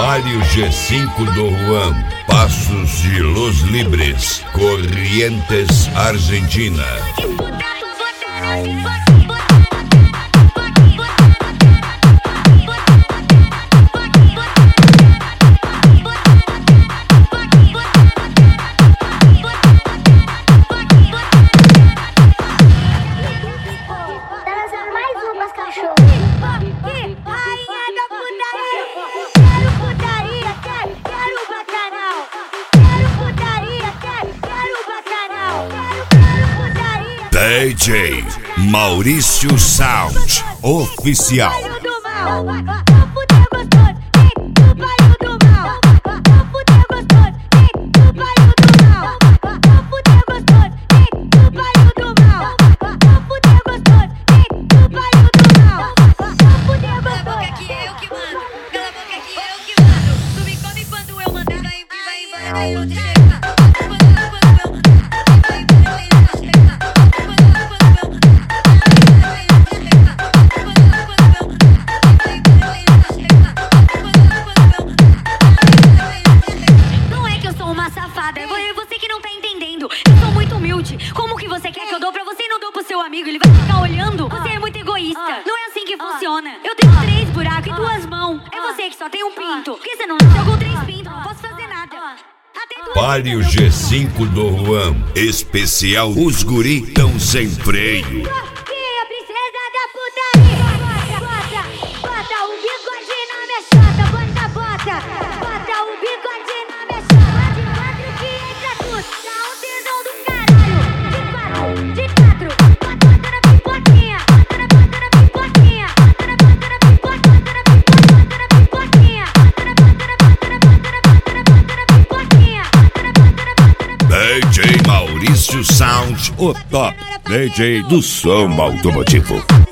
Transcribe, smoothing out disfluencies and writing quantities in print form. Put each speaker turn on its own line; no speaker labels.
Palio G5 do Juan, Passos de Los Libres, Corrientes, Argentina. DJ Maurício Sound Oficial.
Como que você quer que eu dou pra você e não dou pro seu amigo? Ele vai ficar olhando? Você é muito egoísta. Não é assim que funciona. Eu tenho 3 buracos e 2 mãos. É você que só tem um pinto. Por que você não nasceu com 3 pintos? Não posso fazer nada.
Palio G5 do Juan, especial Os Guri Tão Sem Freio.
Bota o bigode na minha chota. Bota o bigode na minha chota. De 4 que entra tudo. Dá um tesão do caralho. De 4, bota na pipoquinha. Bota na pipoquinha. Bota na pipoquinha.
DJ Maurício Sound, o top DJ do som automotivo.